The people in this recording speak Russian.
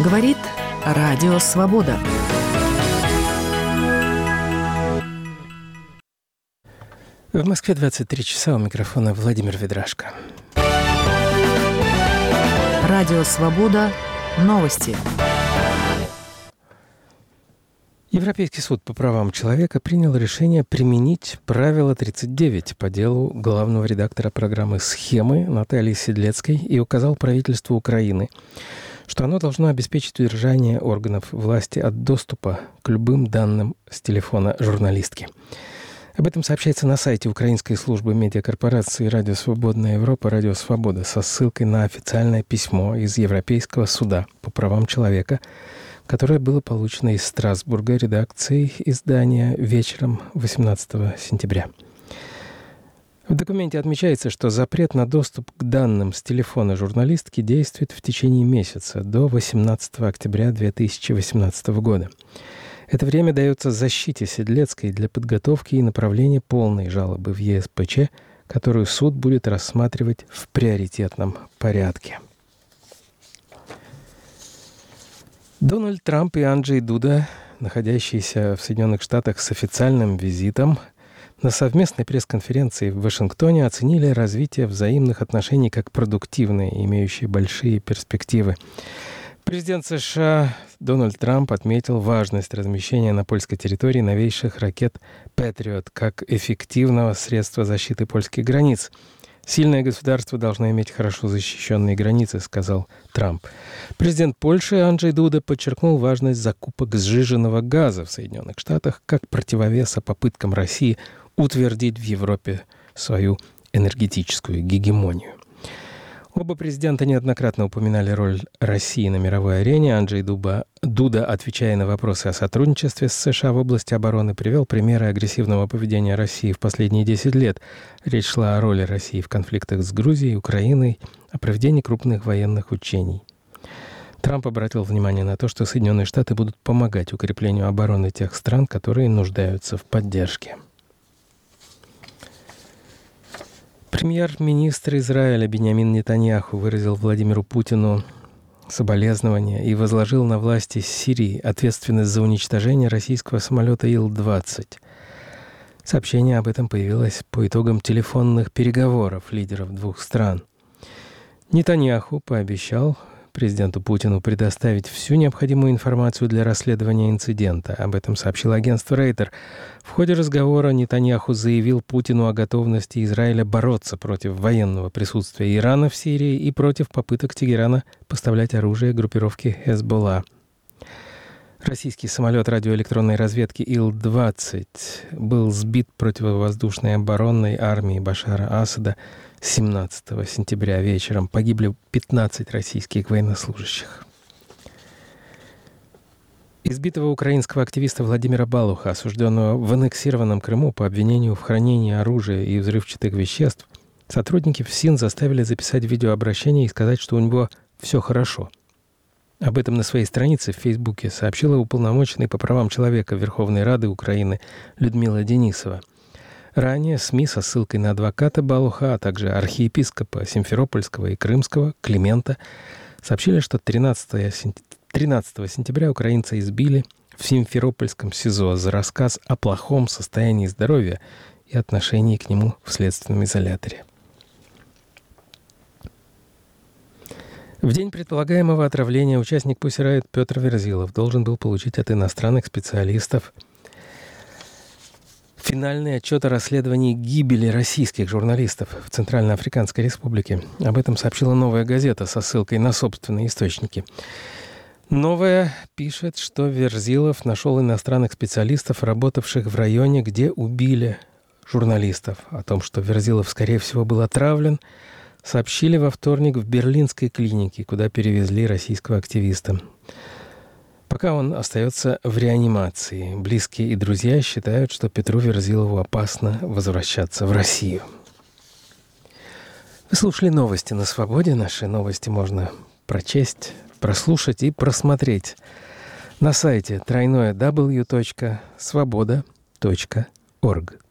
Говорит Радио Свобода. В Москве 23 часа, у микрофона Владимир Ведрашко. Радио Свобода. Новости. Европейский суд по правам человека принял решение применить правило 39 по делу главного редактора программы «Схемы» Натальи Седлецкой и указал правительству Украины, что оно должно обеспечить удержание органов власти от доступа к любым данным с телефона журналистки. Об этом сообщается на сайте Украинской службы медиакорпорации «Радио Свободная Европа» «Радио Свобода» со ссылкой на официальное письмо из Европейского суда по правам человека, которое было получено из Страсбурга редакцией издания вечером 18 сентября. В документе отмечается, что запрет на доступ к данным с телефона журналистки действует в течение месяца, до 18 октября 2018 года. Это время дается защите Седлецкой для подготовки и направления полной жалобы в ЕСПЧ, которую суд будет рассматривать в приоритетном порядке. Дональд Трамп и Анджей Дуда, находящиеся в Соединенных Штатах с официальным визитом, на совместной пресс-конференции в Вашингтоне оценили развитие взаимных отношений как продуктивное, имеющее большие перспективы. Президент США Дональд Трамп отметил важность размещения на польской территории новейших ракет «Патриот» как эффективного средства защиты польских границ. «Сильное государство должно иметь хорошо защищенные границы», — сказал Трамп. Президент Польши Анджей Дуда подчеркнул важность закупок сжиженного газа в Соединенных Штатах как противовеса попыткам России утвердить в Европе свою энергетическую гегемонию. Оба президента неоднократно упоминали роль России на мировой арене. Анджей Дуда, отвечая на вопросы о сотрудничестве с США в области обороны, привел примеры агрессивного поведения России в последние 10 лет. Речь шла о роли России в конфликтах с Грузией, Украиной, о проведении крупных военных учений. Трамп обратил внимание на то, что Соединенные Штаты будут помогать укреплению обороны тех стран, которые нуждаются в поддержке. Премьер-министр Израиля Биньямин Нетаньяху выразил Владимиру Путину соболезнования и возложил на власти Сирии ответственность за уничтожение российского самолета Ил-20. Сообщение об этом появилось по итогам телефонных переговоров лидеров двух стран. Нетаньяху пообещал президенту Путину предоставить всю необходимую информацию для расследования инцидента. Об этом сообщило агентство Рейтер. В ходе разговора Нетаньяху заявил Путину о готовности Израиля бороться против военного присутствия Ирана в Сирии и против попыток Тегерана поставлять оружие группировке Хезболла. Российский самолет радиоэлектронной разведки Ил-20 был сбит противовоздушной оборонной армией Башара Асада 17 сентября вечером. Погибли 15 российских военнослужащих. Избитого украинского активиста Владимира Балуха, осужденного в аннексированном Крыму по обвинению в хранении оружия и взрывчатых веществ, сотрудники ФСИН заставили записать видеообращение и сказать, что у него все хорошо. Об этом на своей странице в Фейсбуке сообщила уполномоченный по правам человека Верховной Рады Украины Людмила Денисова. Ранее СМИ со ссылкой на адвоката Балуха, а также архиепископа Симферопольского и Крымского Климента сообщили, что 13 сентября украинца избили в Симферопольском СИЗО за рассказ о плохом состоянии здоровья и отношении к нему в следственном изоляторе. В день предполагаемого отравления участник Pussy Riot Петр Верзилов должен был получить от иностранных специалистов финальный отчет о расследовании гибели российских журналистов в Центральноафриканской Республике. Об этом сообщила «Новая газета» со ссылкой на собственные источники. «Новая» пишет, что Верзилов нашел иностранных специалистов, работавших в районе, где убили журналистов. О том, что Верзилов, скорее всего, был отравлен, сообщили во вторник в берлинской клинике, куда перевезли российского активиста. Пока он остается в реанимации. Близкие и друзья считают, что Петру Верзилову опасно возвращаться в Россию. Вы слушали новости на Свободе. Наши новости можно прочесть, прослушать и просмотреть на сайте www.svoboda.org.